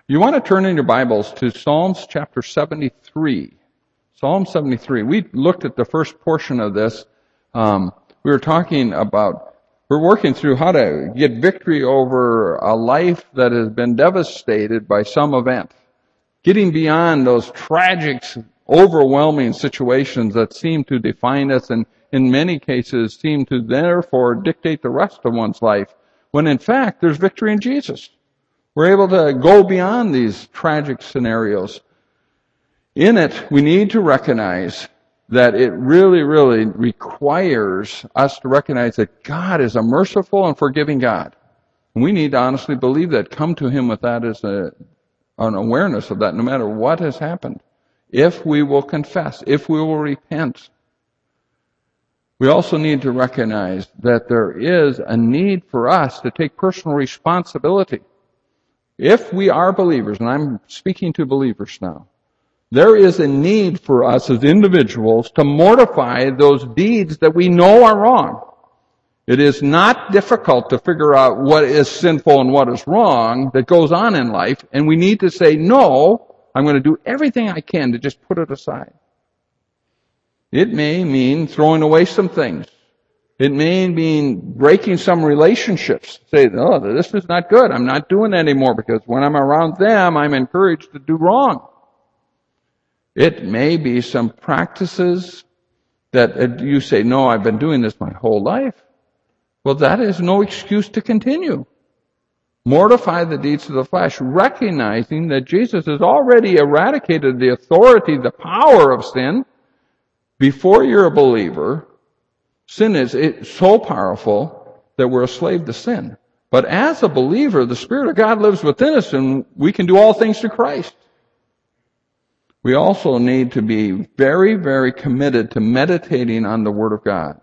You want to turn in your Bibles to Psalms chapter 73. Psalm 73. We looked at the first portion of this. We were talking about, we're working through how to get victory over a life that has been devastated by some event. Getting beyond those tragic, overwhelming situations that seem to define us and in many cases seem to therefore dictate the rest of one's life, when in fact there's victory in Jesus. We're able to go beyond these tragic scenarios. In it, we need to recognize that it really requires us to recognize that God is a merciful and forgiving God. And we need to honestly believe that, come to Him with that as an awareness of that, no matter what has happened. If we will confess, if we will repent. We also need to recognize that there is a need for us to take personal responsibility. If we are believers, and I'm speaking to believers now, there is a need for us as individuals to mortify those deeds that we know are wrong. It is not difficult to figure out what is sinful and what is wrong that goes on in life, and we need to say, no, I'm going to do everything I can to just put it aside. It may mean throwing away some things. It may mean breaking some relationships. Say, oh, this is not good. I'm not doing that anymore because when I'm around them, I'm encouraged to do wrong. It may be some practices that you say, no, I've been doing this my whole life. Well, that is no excuse to continue. Mortify the deeds of the flesh, recognizing that Jesus has already eradicated the authority, the power of sin. Before you're a believer, sin is so powerful that we're a slave to sin. But as a believer, the Spirit of God lives within us and we can do all things through Christ. We also need to be very committed to meditating on the Word of God.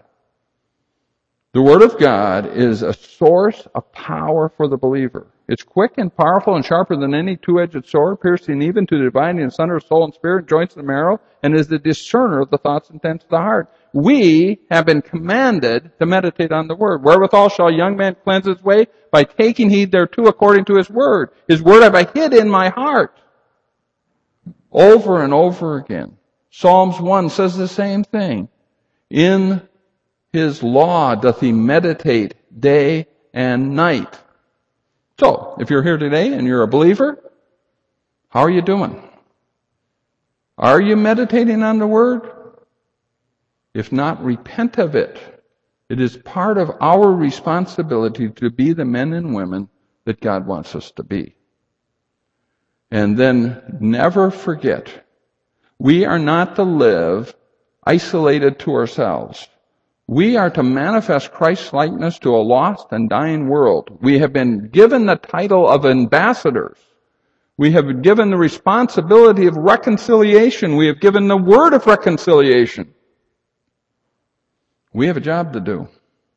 The Word of God is a source of power for the believer. It's quick and powerful and sharper than any two-edged sword, piercing even to the dividing asunder of soul and spirit, joints and marrow, and is the discerner of the thoughts and intents of the heart. We have been commanded to meditate on the Word. Wherewithal shall a young man cleanse his way? By taking heed thereto according to His Word. His Word have I hid in my heart. Over and over again. Psalms 1 says the same thing. In His law doth he meditate day and night. So, if you're here today and you're a believer, how are you doing? Are you meditating on the Word? If not, repent of it. It is part of our responsibility to be the men and women that God wants us to be. And then never forget, we are not to live isolated to ourselves. We are to manifest Christ's likeness to a lost and dying world. We have been given the title of ambassadors. We have been given the responsibility of reconciliation. We have given the word of reconciliation. We have a job to do.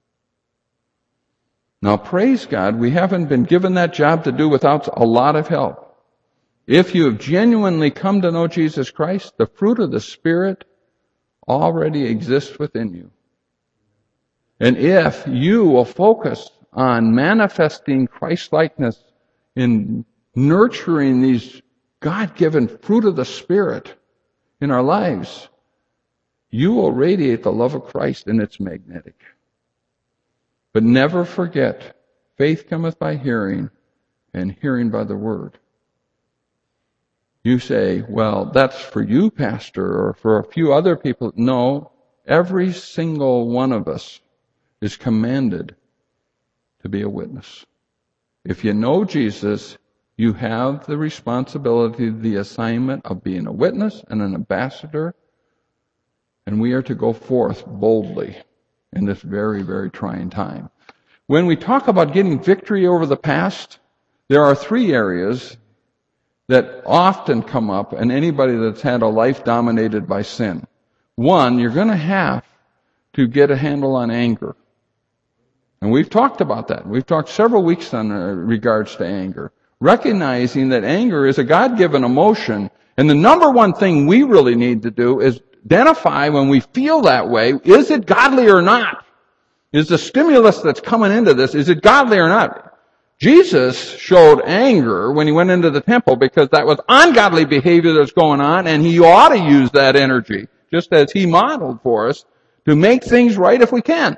Now, praise God, we haven't been given that job to do without a lot of help. If you have genuinely come to know Jesus Christ, the fruit of the Spirit already exists within you. And if you will focus on manifesting Christ-likeness in nurturing these God-given fruit of the Spirit in our lives, you will radiate the love of Christ, and it's magnetic. But never forget, faith cometh by hearing, and hearing by the Word. You say, well, that's for you, Pastor, or for a few other people. No, every single one of us is commanded to be a witness. If you know Jesus, you have the responsibility, the assignment of being a witness and an ambassador, and we are to go forth boldly in this very trying time. When we talk about getting victory over the past, there are three areas that often come up in anybody that's had a life dominated by sin. One, you're going to have to get a handle on anger. And we've talked about that. We've talked several weeks on regards to anger. Recognizing that anger is a God-given emotion, and the number one thing we really need to do is identify when we feel that way, is it godly or not? Is the stimulus that's coming into this, is it godly or not? Jesus showed anger when he went into the temple because that was ungodly behavior that's going on, and he ought to use that energy, just as he modeled for us, to make things right if we can.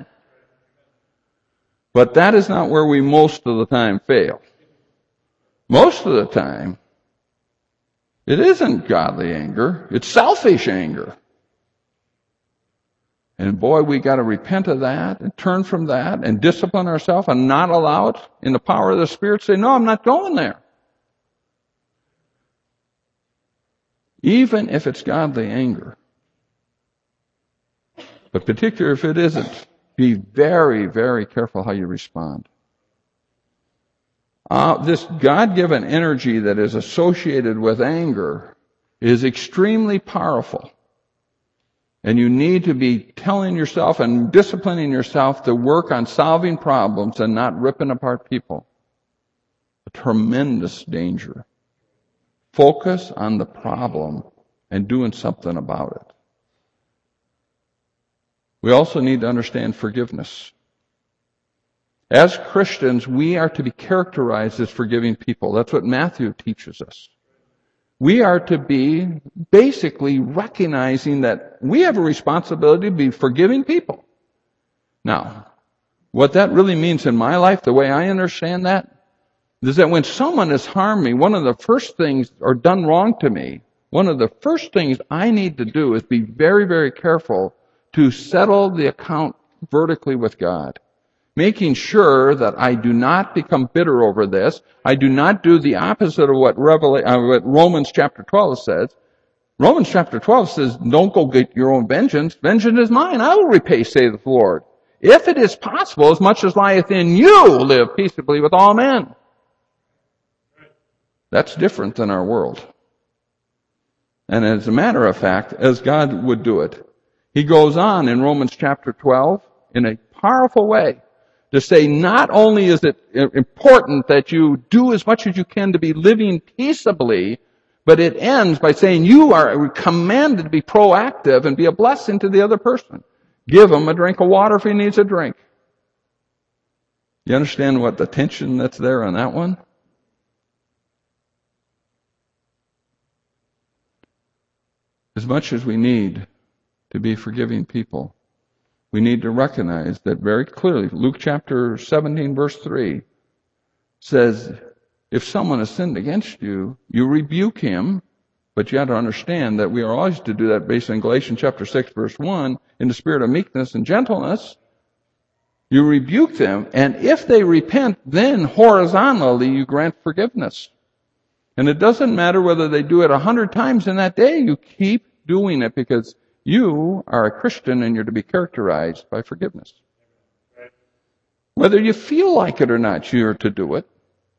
But that is not where we most of the time fail. Most of the time, it isn't godly anger, it's selfish anger. And boy, we got to repent of that and turn from that and discipline ourselves and not allow it in the power of the Spirit. Say, no, I'm not going there. Even if it's godly anger. But particularly if it isn't, be very, very careful how you respond. This God-given energy that is associated with anger is extremely powerful. And you need to be telling yourself and disciplining yourself to work on solving problems and not ripping apart people. A tremendous danger. Focus on the problem and doing something about it. We also need to understand forgiveness. As Christians, we are to be characterized as forgiving people. That's what Matthew teaches us. We are to be basically recognizing that we have a responsibility to be forgiving people. Now, what that really means in my life, the way I understand that, is that when someone has harmed me, one of the first things, or done wrong to me, one of the first things I need to do is be very, very careful to settle the account vertically with God. Making sure that I do not become bitter over this. I do not do the opposite of what Romans chapter 12 says. Romans chapter 12 says, don't go get your own vengeance. Vengeance is mine. I will repay, saith the Lord. If it is possible, as much as lieth in you, live peaceably with all men. That's different than our world. And as a matter of fact, as God would do it, he goes on in Romans chapter 12 in a powerful way to say not only is it important that you do as much as you can to be living peaceably, but it ends by saying you are commanded to be proactive and be a blessing to the other person. Give him a drink of water if he needs a drink. You understand what the tension that's there on that one? As much as we need to be forgiving people, we need to recognize that very clearly. Luke chapter 17 verse 3 says, if someone has sinned against you, you rebuke him, but you have to understand that we are always to do that based on Galatians chapter 6 verse 1, in the spirit of meekness and gentleness. You rebuke them, and if they repent, then horizontally you grant forgiveness. And it doesn't matter whether they do it 100 times in that day, you keep doing it because you are a Christian and you're to be characterized by forgiveness. Whether you feel like it or not, you're to do it.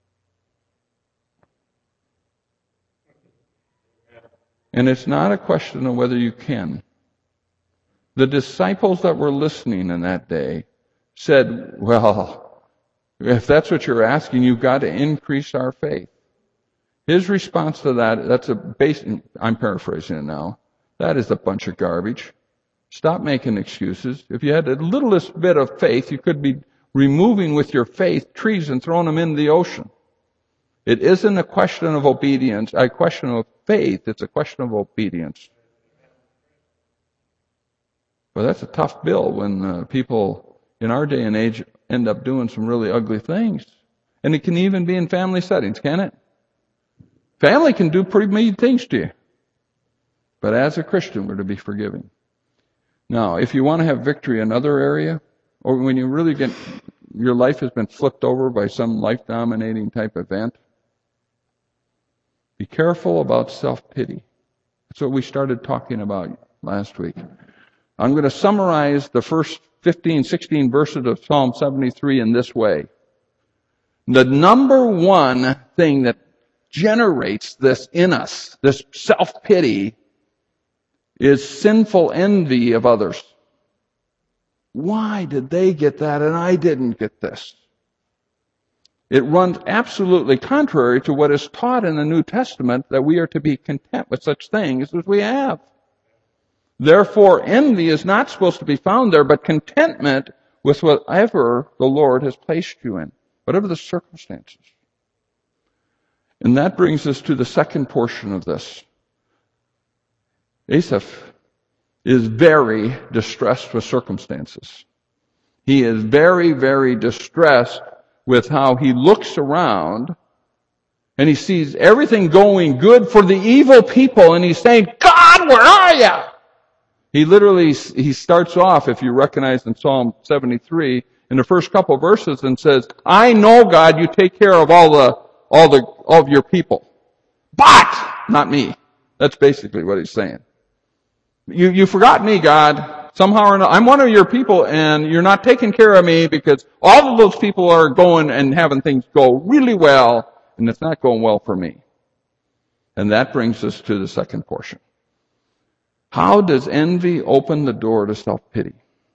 And it's not a question of whether you can. The disciples that were listening in that day said, well, if that's what you're asking, you've got to increase our faith. His response to that, that's a basic, I'm paraphrasing it now, that is a bunch of garbage. Stop making excuses. If you had the littlest bit of faith, you could be removing with your faith trees and throwing them into the ocean. It isn't a question of obedience, a question of faith. It's a question of obedience. Well, that's a tough bill when people in our day and age end up doing some really ugly things. And it can even be in family settings, can it? Family can do pretty mean things to you. But as a Christian, we're to be forgiving. Now, if you want to have victory in another area, or when you really get, your life has been flipped over by some life-dominating type event, be careful about self-pity. That's what we started talking about last week. I'm going to summarize the first 15, 16 verses of Psalm 73 in this way. The number one thing that generates this in us, this self-pity, is sinful envy of others. Why did they get that and I didn't get this? It runs absolutely contrary to what is taught in the New Testament, that we are to be content with such things as we have. Therefore, envy is not supposed to be found there, but contentment with whatever the Lord has placed you in. whatever the circumstances. And that brings us to the second portion of this. Asaph is very distressed with circumstances. He is very, very distressed with how he looks around and he sees everything going good for the evil people, and he's saying, God, where are you? He starts off, if you recognize in Psalm 73, in the first couple of verses and says, I know, God, you take care of all of your people. But not me. That's basically what he's saying. You forgot me, God. Somehow or another, I'm one of your people, and you're not taking care of me because all of those people are going and having things go really well, and it's not going well for me. And that brings us to the second portion. How does envy open the door to self-pity?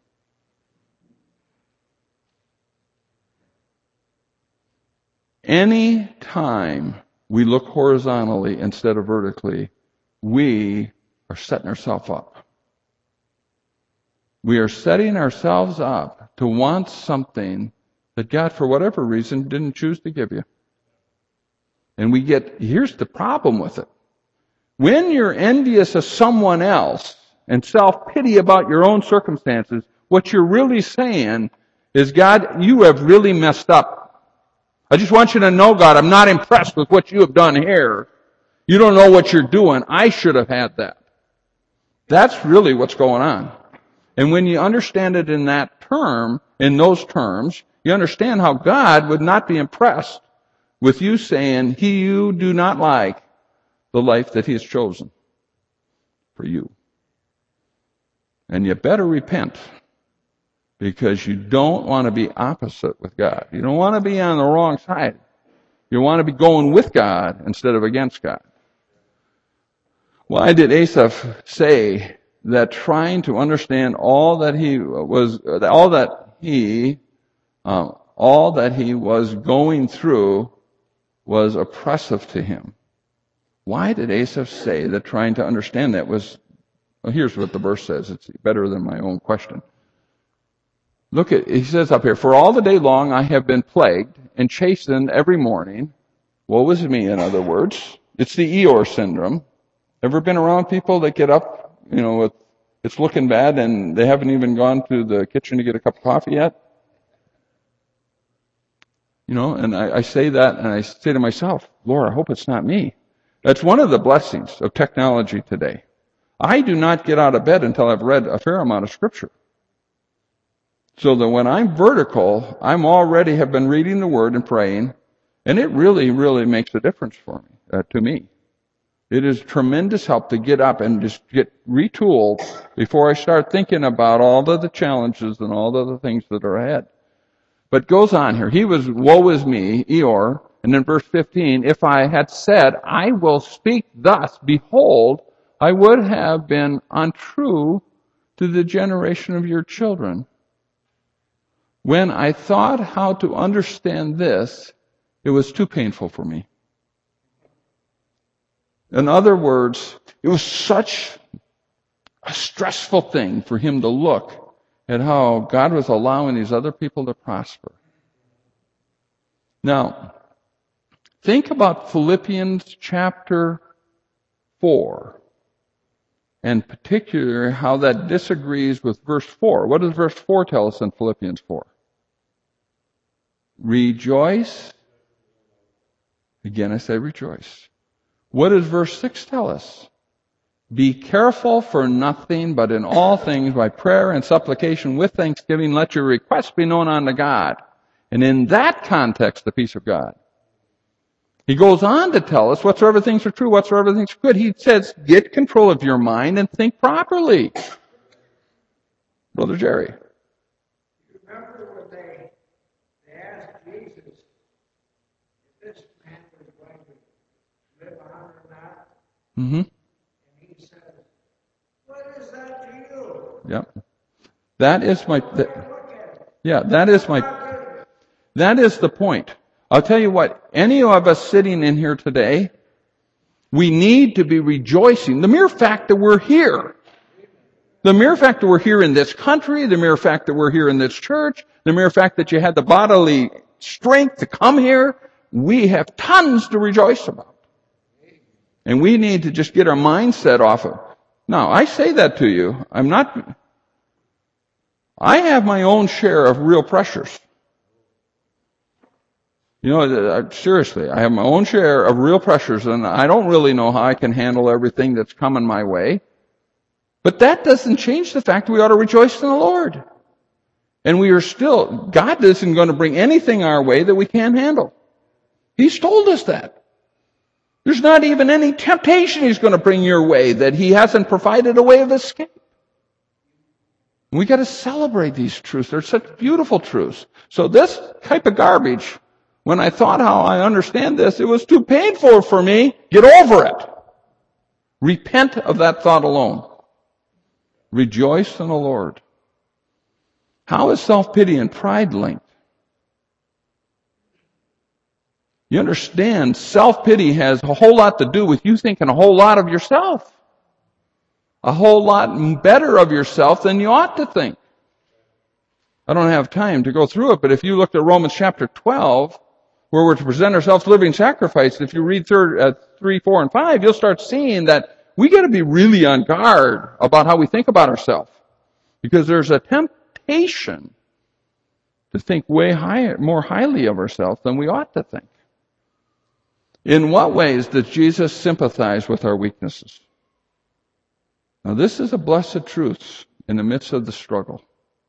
Any time we look horizontally instead of vertically, we are setting ourselves up. We are setting ourselves up to want something that God, for whatever reason, didn't choose to give you. And here's the problem with it. When you're envious of someone else and self-pity about your own circumstances, what you're really saying is, God, you have really messed up. I just want you to know, God, I'm not impressed with what you have done here. You don't know what you're doing. I should have had that. That's really what's going on. And when you understand it in those terms, you understand how God would not be impressed with you saying, you do not like the life that He has chosen for you. And you better repent, because you don't want to be opposite with God. You don't want to be on the wrong side. You want to be going with God instead of against God. Why did Asaph say that trying to understand all that he was going through was oppressive to him? Why did Asaph say that trying to understand that was, here's what the verse says. It's better than my own question. He says up here, for all the day long I have been plagued and chastened every morning. Woe is me, in other words. It's the Eeyore syndrome. Ever been around people that get up, it's looking bad and they haven't even gone to the kitchen to get a cup of coffee yet? And I say that and I say to myself, Lord, I hope it's not me. That's one of the blessings of technology today. I do not get out of bed until I've read a fair amount of Scripture. So that when I'm vertical, I'm already have been reading the Word and praying, and it really, really makes a difference for me, to me. It is tremendous help to get up and just get retooled before I start thinking about all of the challenges and all of the things that are ahead. But goes on here. He was, woe is me, Eeyore. And in verse 15, if I had said, I will speak thus, behold, I would have been untrue to the generation of your children. When I thought how to understand this, it was too painful for me. In other words, it was such a stressful thing for him to look at how God was allowing these other people to prosper. Now, think about Philippians chapter 4, and particularly how that disagrees with verse 4. What does verse 4 tell us in Philippians 4? Rejoice. Again, I say rejoice. What does verse 6 tell us? Be careful for nothing, but in all things by prayer and supplication with thanksgiving, let your requests be known unto God. And in that context, the peace of God. He goes on to tell us whatsoever things are true, whatsoever things are good. He says, get control of your mind and think properly. Brother Jerry. You remember when they asked Jesus if this man was going to live on or not? Mm-hmm. And he says, what is that to you? Yep. That is that is the point. I'll tell you what, any of us sitting in here today, we need to be rejoicing. The mere fact that we're here. The mere fact that we're here in this country, the mere fact that we're here in this church, the mere fact that you had the bodily strength to come here, we have tons to rejoice about. And we need to just get our mindset off of. Now, I say that to you. I have my own share of real pressures. Seriously, I have my own share of real pressures, and I don't really know how I can handle everything that's coming my way. But that doesn't change the fact that we ought to rejoice in the Lord. And God isn't going to bring anything our way that we can't handle. He's told us that. There's not even any temptation He's going to bring your way that He hasn't provided a way of escape. We got to celebrate these truths. They're such beautiful truths. So this type of garbage, when I thought how I understand this, it was too painful for me. Get over it. Repent of that thought alone. Rejoice in the Lord. How is self-pity and pride linked? You understand, self-pity has a whole lot to do with you thinking a whole lot of yourself. A whole lot better of yourself than you ought to think. I don't have time to go through it, but if you look at Romans chapter 12, where we're to present ourselves living sacrifice, if you read 3, 4, and 5, you'll start seeing that we got to be really on guard about how we think about ourselves. Because there's a temptation to think more highly of ourselves than we ought to think. In what ways does Jesus sympathize with our weaknesses? Now, this is a blessed truth in the midst of the struggle.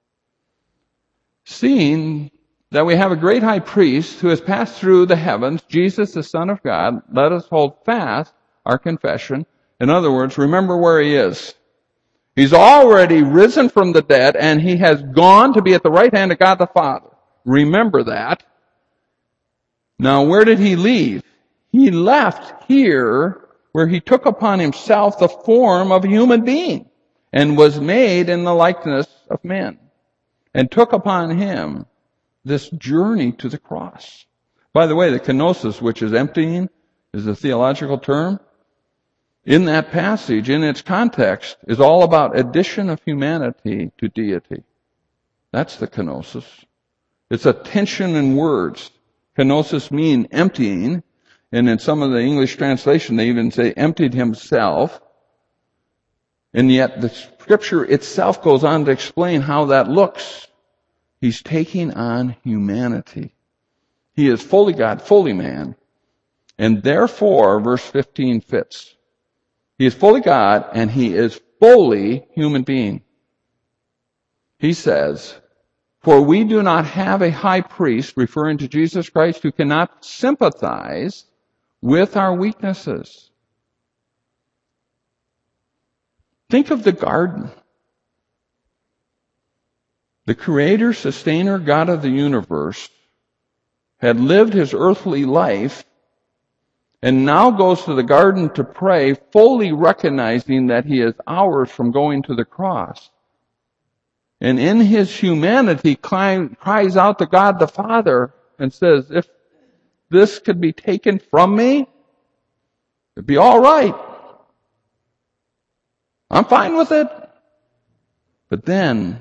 Seeing that we have a great high priest who has passed through the heavens, Jesus, the Son of God, let us hold fast our confession. In other words, remember where He is. He's already risen from the dead, and He has gone to be at the right hand of God the Father. Remember that. Now, where did He leave? He left here where He took upon Himself the form of a human being and was made in the likeness of men and took upon Him this journey to the cross. By the way, the kenosis, which is emptying, is a theological term. In that passage, in its context, is all about addition of humanity to deity. That's the kenosis. It's a tension in words. Kenosis mean emptying, and in some of the English translation, they even say emptied Himself. And yet the Scripture itself goes on to explain how that looks. He's taking on humanity. He is fully God, fully man. And therefore, verse 15 fits. He is fully God, and He is fully human being. He says, for we do not have a high priest, referring to Jesus Christ, who cannot sympathize with our weaknesses. Think of the garden. The Creator, Sustainer, God of the universe had lived His earthly life and now goes to the garden to pray, fully recognizing that He is hours from going to the cross. And in His humanity cries out to God the Father and says, if this could be taken from me, it'd be all right. I'm fine with it. But then,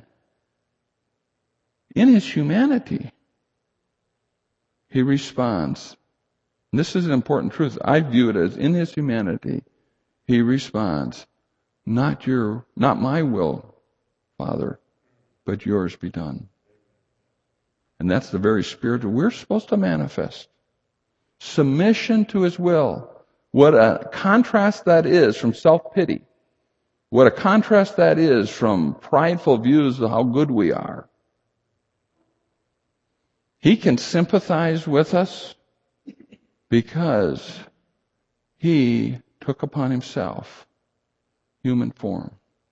in His humanity, He responds. And this is an important truth. I view it as in His humanity, He responds, not my will, Father, but yours be done. And that's the very spirit we're supposed to manifest. Submission to His will. What a contrast that is from self-pity. What a contrast that is from prideful views of how good we are. He can sympathize with us because He took upon Himself human form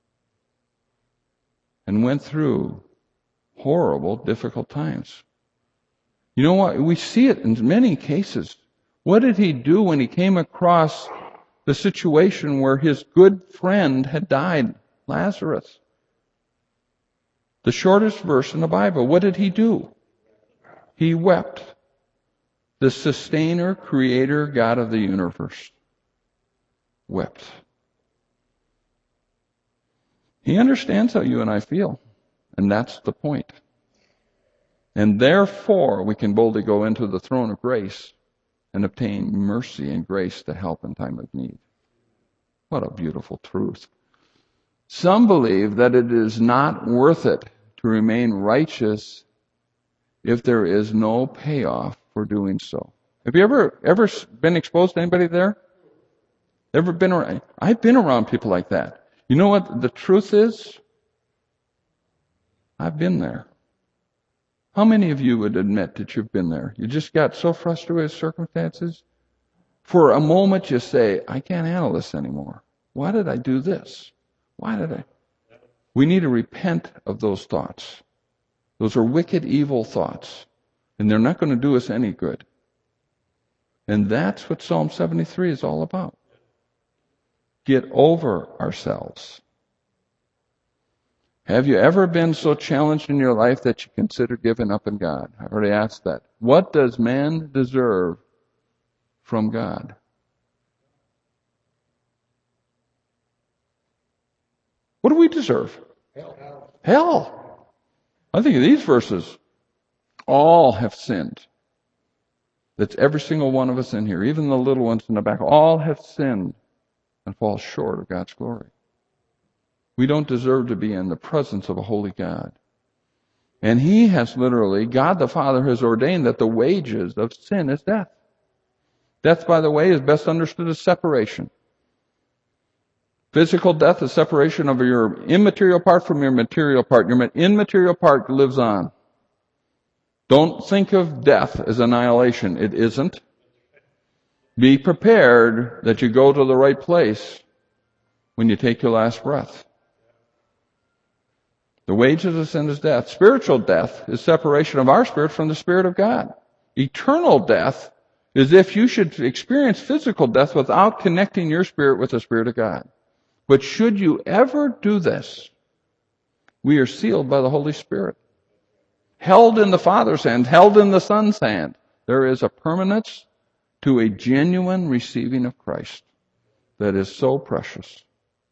and went through horrible, difficult times. You know what? We see it in many cases. What did He do when He came across the situation where His good friend had died, Lazarus? The shortest verse in the Bible. What did He do? He wept. The Sustainer, Creator, God of the universe wept. He understands how you and I feel. And that's the point. And therefore, we can boldly go into the throne of grace and obtain mercy and grace to help in time of need. What a beautiful truth. Some believe that it is not worth it to remain righteous if there is no payoff for doing so. Have you ever been exposed to anybody there? Ever been around? I've been around people like that. You know what the truth is? I've been there. How many of you would admit that you've been there? You just got so frustrated with circumstances. For a moment you say, I can't handle this anymore. Why did I do this? Why did I? We need to repent of those thoughts. Those are wicked, evil thoughts. And they're not going to do us any good. And that's what Psalm 73 is all about. Get over ourselves. Have you ever been so challenged in your life that you consider giving up on God? I already asked that. What does man deserve from God? What do we deserve? Hell. I think of these verses. All have sinned. That's every single one of us in here, even the little ones in the back. All have sinned and fall short of God's glory. We don't deserve to be in the presence of a holy God. And He has literally, God the Father has ordained that the wages of sin is death. Death, by the way, is best understood as separation. Physical death is separation of your immaterial part from your material part. Your immaterial part lives on. Don't think of death as annihilation. It isn't. Be prepared that you go to the right place when you take your last breath. The wages of sin is death. Spiritual death is separation of our spirit from the Spirit of God. Eternal death is if you should experience physical death without connecting your spirit with the Spirit of God. But should you ever do this, we are sealed by the Holy Spirit. Held in the Father's hand, held in the Son's hand. There is a permanence to a genuine receiving of Christ that is so precious.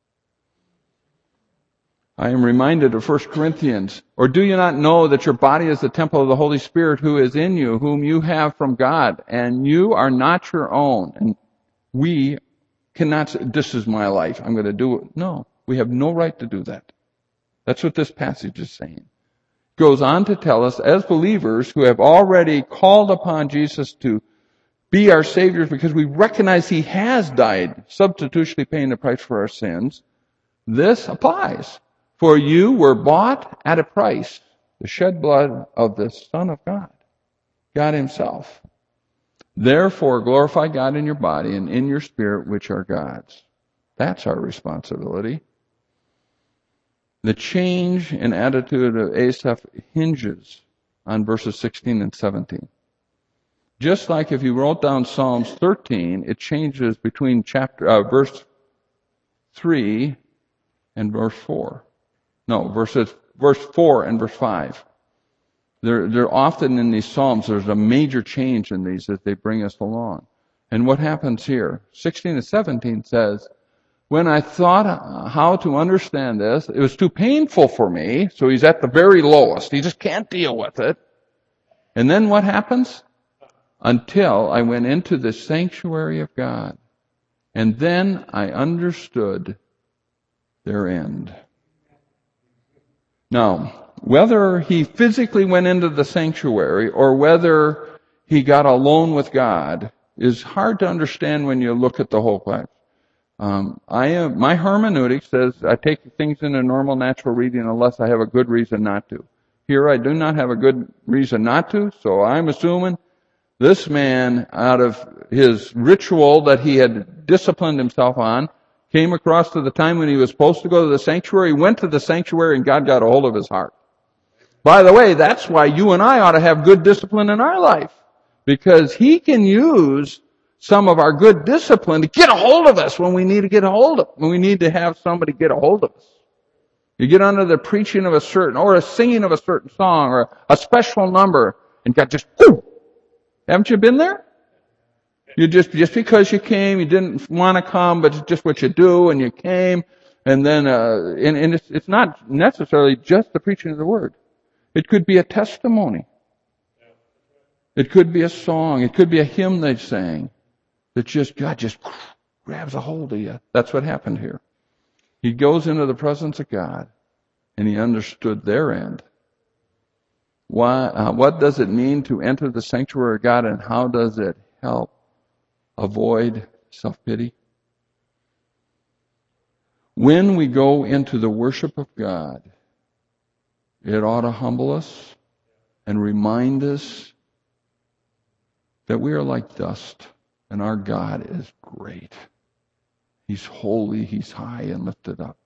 I am reminded of 1 Corinthians. Or do you not know that your body is the temple of the Holy Spirit who is in you, whom you have from God, and you are not your own? And we cannot say, this is my life, I'm going to do it. No, we have no right to do that. That's what this passage is saying. It goes on to tell us, as believers who have already called upon Jesus to be our Savior because we recognize He has died, substitutionally paying the price for our sins, this applies. For you were bought at a price, the shed blood of the Son of God, God Himself. Therefore, glorify God in your body and in your spirit, which are God's. That's our responsibility. The change in attitude of Asaph hinges on verses 16 and 17. Just like if you wrote down Psalms 13, it changes between verse 3 and verse 4. No, verse 4 and verse 5. They're often in these Psalms, there's a major change in these as they bring us along. And what happens here? 16 and 17 says, when I thought how to understand this, it was too painful for me, so he's at the very lowest. He just can't deal with it. And then what happens? Until I went into the sanctuary of God. And then I understood their end. Now, whether he physically went into the sanctuary or whether he got alone with God is hard to understand when you look at the whole class. My hermeneutic says I take things in a normal, natural reading unless I have a good reason not to. Here I do not have a good reason not to, so I'm assuming this man, out of his ritual that he had disciplined himself on, came across to the time when he was supposed to go to the sanctuary, went to the sanctuary, and God got a hold of his heart. By the way, that's why you and I ought to have good discipline in our life. Because He can use some of our good discipline to get a hold of us when we need to get a hold of, when we need to have somebody get a hold of us. You get under the preaching of a certain, or a singing of a certain song, or a special number, and God just, whoo! Haven't you been there? You just because you came, you didn't want to come, but it's just what you do, and you came, and then, and it's not necessarily just the preaching of the Word. It could be a testimony. It could be a song. It could be a hymn they sang that God just grabs a hold of you. That's what happened here. He goes into the presence of God, and he understood their end. What does it mean to enter the sanctuary of God, and how does it help avoid self-pity? When we go into the worship of God, it ought to humble us and remind us that we are like dust, and our God is great. He's holy, He's high and lifted up.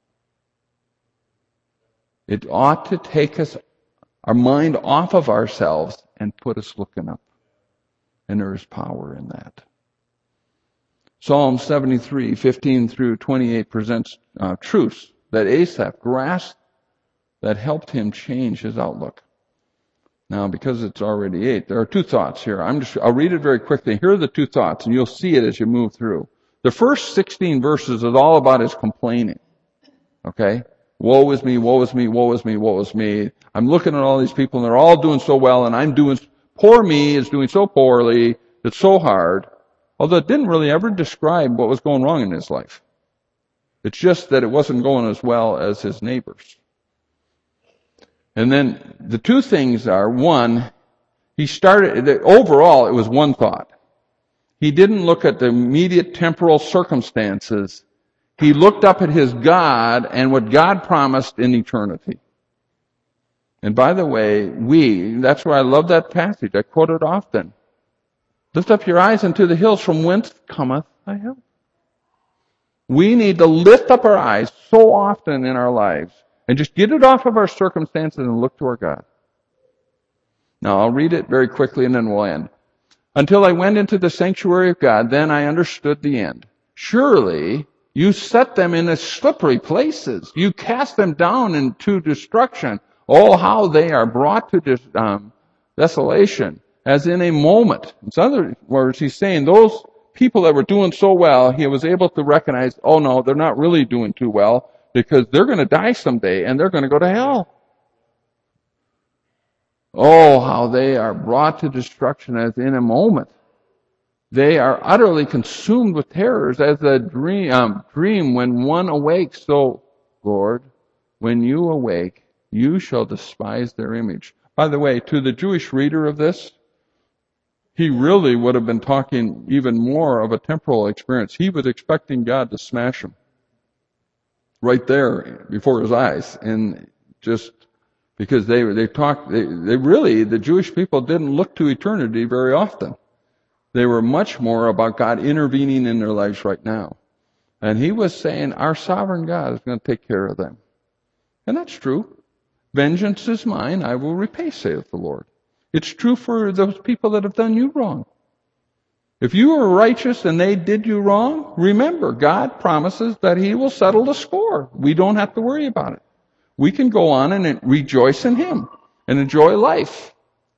It ought to take our mind off of ourselves and put us looking up. And there is power in that. Psalm 73, 15 through 28 presents truths that Asaph grasped that helped him change his outlook. Now, because it's already 8, there are 2 thoughts here. I'll read it very quickly. Here are the 2 thoughts, and you'll see it as you move through. The first 16 verses is all about his complaining. Okay? Woe is me, woe is me, woe is me, woe is me. I'm looking at all these people, and they're all doing so well, and poor me is doing so poorly, it's so hard. Although it didn't really ever describe what was going wrong in his life. It's just that it wasn't going as well as his neighbors. And then the 2 things are, one, overall it was one thought. He didn't look at the immediate temporal circumstances. He looked up at his God and what God promised in eternity. And by the way, that's why I love that passage. I quote it often. Lift up your eyes unto the hills, from whence cometh thy help. We need to lift up our eyes so often in our lives and just get it off of our circumstances and look to our God. Now, I'll read it very quickly and then we'll end. Until I went into the sanctuary of God, then I understood the end. Surely you set them in slippery places. You cast them down into destruction. Oh, how they are brought to desolation, as in a moment. In other words, he's saying those people that were doing so well, he was able to recognize, oh no, they're not really doing too well, because they're going to die someday and they're going to go to hell. Oh, how they are brought to destruction as in a moment. They are utterly consumed with terrors as a dream when one awakes. So, Lord, when you awake, you shall despise their image. By the way, to the Jewish reader of this, he really would have been talking even more of a temporal experience. He was expecting God to smash him right there before his eyes. And just because the Jewish people didn't look to eternity very often. They were much more about God intervening in their lives right now. And he was saying, our sovereign God is going to take care of them. And that's true. Vengeance is mine, I will repay, saith the Lord. It's true for those people that have done you wrong. If you are righteous and they did you wrong, remember, God promises that He will settle the score. We don't have to worry about it. We can go on and rejoice in Him and enjoy life.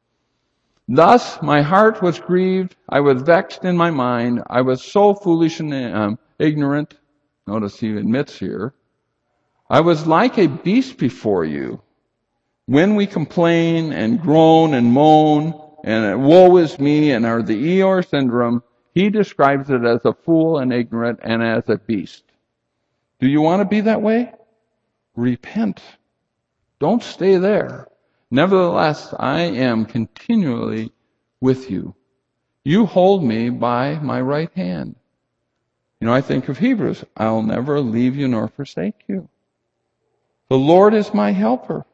Thus, my heart was grieved. I was vexed in my mind. I was so foolish and ignorant. Notice he admits here. I was like a beast before you. When we complain and groan and moan and woe is me and are the Eeyore syndrome, he describes it as a fool and ignorant and as a beast. Do you want to be that way? Repent. Don't stay there. Nevertheless, I am continually with you. You hold me by my right hand. You know, I think of Hebrews. I'll never leave you nor forsake you. The Lord is my helper.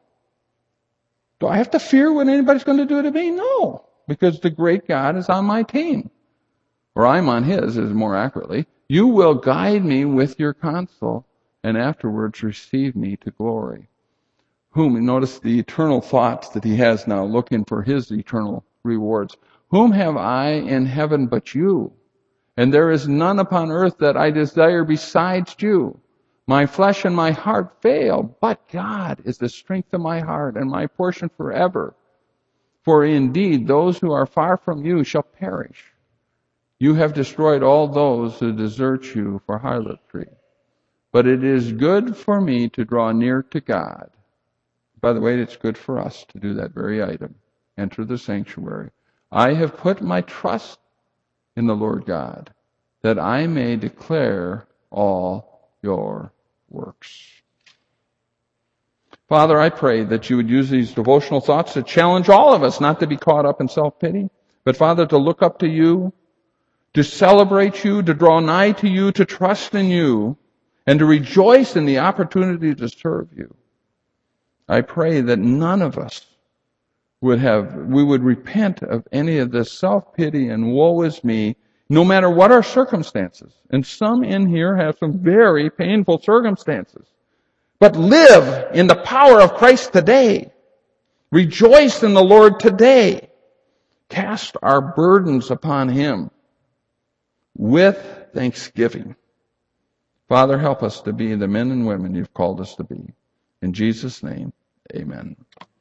Do I have to fear what anybody's going to do to me? No, because the great God is on my team. Or I'm on His, is more accurately. You will guide me with your counsel, and afterwards receive me to glory. Notice the eternal thoughts that he has now, looking for his eternal rewards. Whom have I in heaven but you? And there is none upon earth that I desire besides you. My flesh and my heart fail, but God is the strength of my heart and my portion forever. For indeed, those who are far from you shall perish. You have destroyed all those who desert you for harlotry. But it is good for me to draw near to God. By the way, it's good for us to do that very item. Enter the sanctuary. I have put my trust in the Lord God, that I may declare all your works. Father, I pray that you would use these devotional thoughts to challenge all of us not to be caught up in self-pity, but Father, to look up to you, to celebrate you, to draw nigh to you, to trust in you, and to rejoice in the opportunity to serve you. I pray that none of us we would repent of any of this self-pity and woe is me, no matter what our circumstances. And some in here have some very painful circumstances. But live in the power of Christ today. Rejoice in the Lord today. Cast our burdens upon Him with thanksgiving. Father, help us to be the men and women you've called us to be. In Jesus' name, amen.